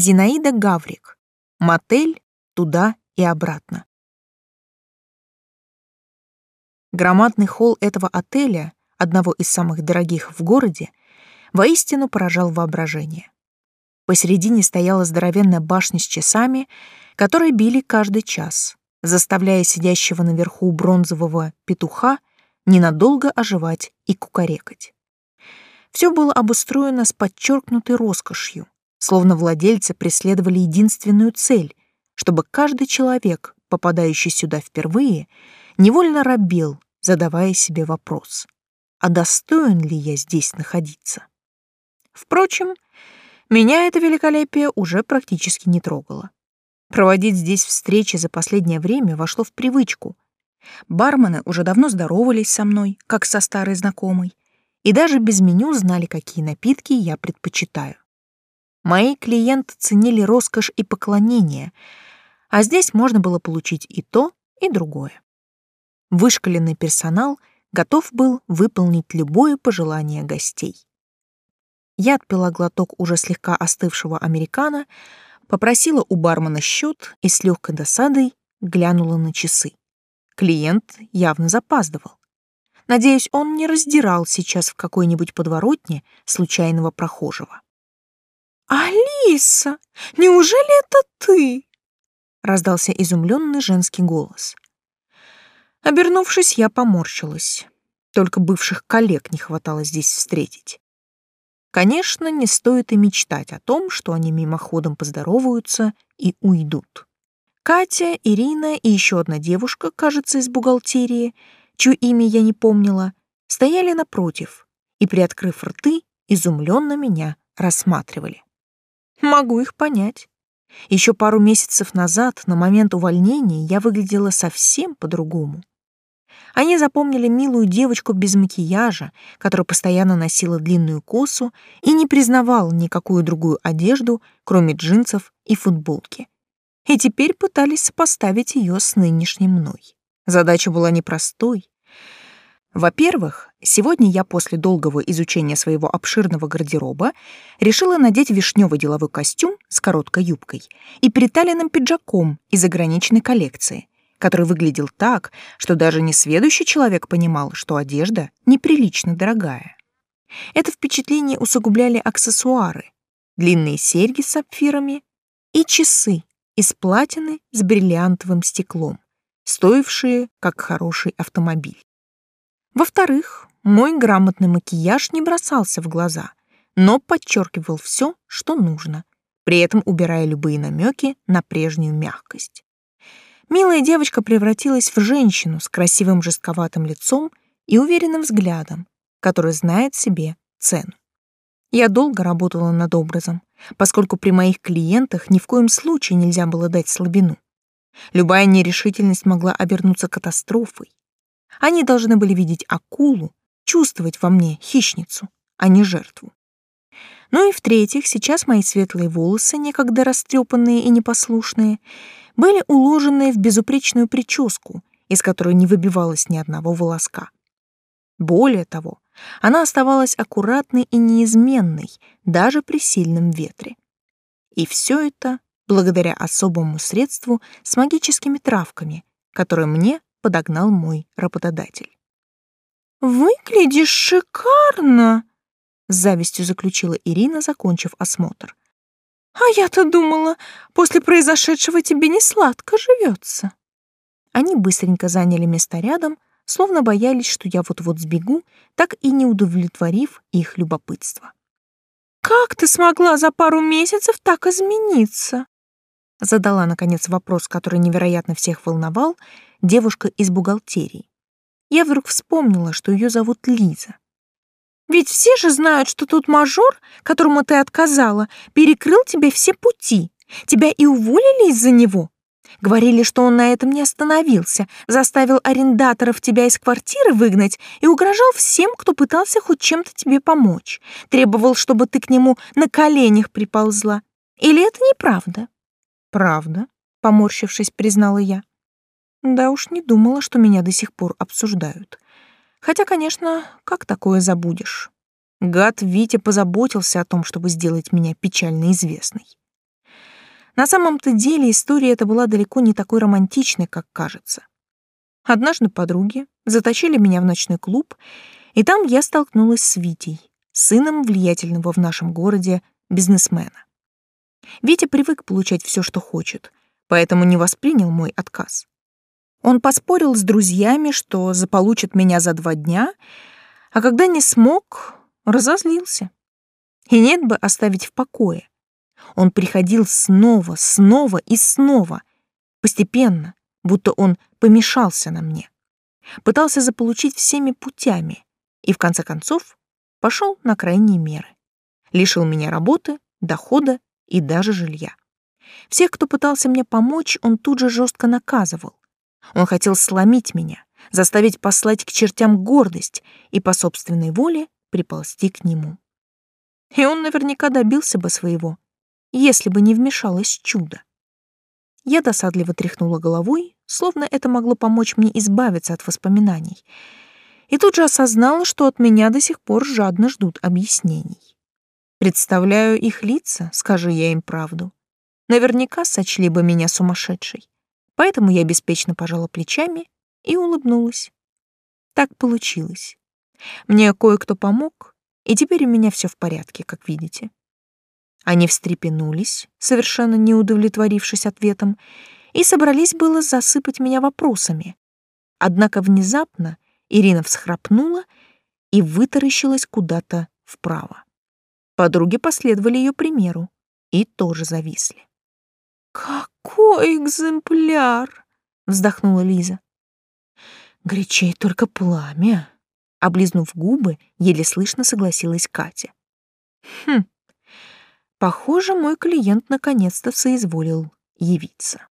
Зинаида Гаврик. Мотель туда и обратно. Громадный холл этого отеля, одного из самых дорогих в городе, воистину поражал воображение. Посередине стояла здоровенная башня с часами, которые били каждый час, заставляя сидящего наверху бронзового петуха ненадолго оживать и кукарекать. Все было обустроено с подчеркнутой роскошью, словно владельцы преследовали единственную цель, чтобы каждый человек, попадающий сюда впервые, невольно робел, задавая себе вопрос: а достоин ли я здесь находиться? Впрочем, меня это великолепие уже практически не трогало. Проводить здесь встречи за последнее время вошло в привычку. Бармены уже давно здоровались со мной, как со старой знакомой, и даже без меню знали, какие напитки я предпочитаю. Мои клиенты ценили роскошь и поклонение, а здесь можно было получить и то, и другое. Вышколенный персонал готов был выполнить любое пожелание гостей. Я отпила глоток уже слегка остывшего американо, попросила у бармена счет и с легкой досадой глянула на часы. Клиент явно запаздывал. Надеюсь, он не раздирал сейчас в какой-нибудь подворотне случайного прохожего. «Алиса, неужели это ты?» — раздался изумленный женский голос. Обернувшись, я поморщилась. Только бывших коллег не хватало здесь встретить. Конечно, не стоит и мечтать о том, что они мимоходом поздороваются и уйдут. Катя, Ирина и еще одна девушка, кажется, из бухгалтерии, чье имя я не помнила, стояли напротив и, приоткрыв рты, изумленно меня рассматривали. Могу их понять. Еще пару месяцев назад, на момент увольнения, я выглядела совсем по-другому. Они запомнили милую девочку без макияжа, которая постоянно носила длинную косу и не признавала никакую другую одежду, кроме джинсов и футболки. И теперь пытались сопоставить ее с нынешней мной. Задача была непростой. Во-первых, сегодня я после долгого изучения своего обширного гардероба решила надеть вишневый деловой костюм с короткой юбкой и приталенным пиджаком из ограниченной коллекции, который выглядел так, что даже несведущий человек понимал, что одежда неприлично дорогая. Это впечатление усугубляли аксессуары, длинные серьги с сапфирами и часы из платины с бриллиантовым стеклом, стоившие как хороший автомобиль. Во-вторых, мой грамотный макияж не бросался в глаза, но подчеркивал все, что нужно, при этом убирая любые намеки на прежнюю мягкость. Милая девочка превратилась в женщину с красивым жестковатым лицом и уверенным взглядом, который знает себе цену. Я долго работала над образом, поскольку при моих клиентах ни в коем случае нельзя было дать слабину. Любая нерешительность могла обернуться катастрофой. Они должны были видеть акулу, чувствовать во мне хищницу, а не жертву. Ну и в-третьих, сейчас мои светлые волосы, некогда растрепанные и непослушные, были уложены в безупречную прическу, из которой не выбивалось ни одного волоска. Более того, она оставалась аккуратной и неизменной даже при сильном ветре. И все это благодаря особому средству с магическими травками, которое мне подогнал мой работодатель. «Выглядишь шикарно!» — с завистью заключила Ирина, закончив осмотр. «А я-то думала, после произошедшего тебе не сладко живется». Они быстренько заняли места рядом, словно боялись, что я вот-вот сбегу, так и не удовлетворив их любопытство. «Как ты смогла за пару месяцев так измениться?» Задала, наконец, вопрос, который невероятно всех волновал, девушка из бухгалтерии. Я вдруг вспомнила, что ее зовут Лиза. «Ведь все же знают, что тот мажор, которому ты отказала, перекрыл тебе все пути. Тебя и уволили из-за него. Говорили, что он на этом не остановился, заставил арендаторов тебя из квартиры выгнать и угрожал всем, кто пытался хоть чем-то тебе помочь. Требовал, чтобы ты к нему на коленях приползла. Или это неправда?» «Правда», — поморщившись, признала я. Да уж не думала, что меня до сих пор обсуждают. Хотя, конечно, как такое забудешь? Гад Витя позаботился о том, чтобы сделать меня печально известной. На самом-то деле история эта была далеко не такой романтичной, как кажется. Однажды подруги затащили меня в ночной клуб, и там я столкнулась с Витей, сыном влиятельного в нашем городе бизнесмена. Витя привык получать все, что хочет, поэтому не воспринял мой отказ. Он поспорил с друзьями, что заполучит меня за 2 дня, а когда не смог, разозлился. И нет бы оставить в покое. Он приходил снова, снова и снова, постепенно, будто он помешался на мне. Пытался заполучить всеми путями и, в конце концов, пошел на крайние меры. Лишил меня работы, дохода и даже жилья. Всех, кто пытался мне помочь, он тут же жестко наказывал. Он хотел сломить меня, заставить послать к чертям гордость и по собственной воле приползти к нему. И он наверняка добился бы своего, если бы не вмешалось чудо. Я досадливо тряхнула головой, словно это могло помочь мне избавиться от воспоминаний, и тут же осознала, что от меня до сих пор жадно ждут объяснений. Представляю их лица, скажи я им правду. Наверняка сочли бы меня сумасшедшей, поэтому я беспечно пожала плечами и улыбнулась. Так получилось. Мне кое-кто помог, и теперь у меня все в порядке, как видите. Они встрепенулись, совершенно не удовлетворившись ответом, и собрались было засыпать меня вопросами. Однако внезапно Ирина всхрапнула и вытаращилась куда-то вправо. Подруги последовали ее примеру и тоже зависли. «Какой экземпляр!» — вздохнула Лиза. «Горячей только пламя!» — облизнув губы, еле слышно согласилась Катя. «Хм, похоже, мой клиент наконец-то соизволил явиться».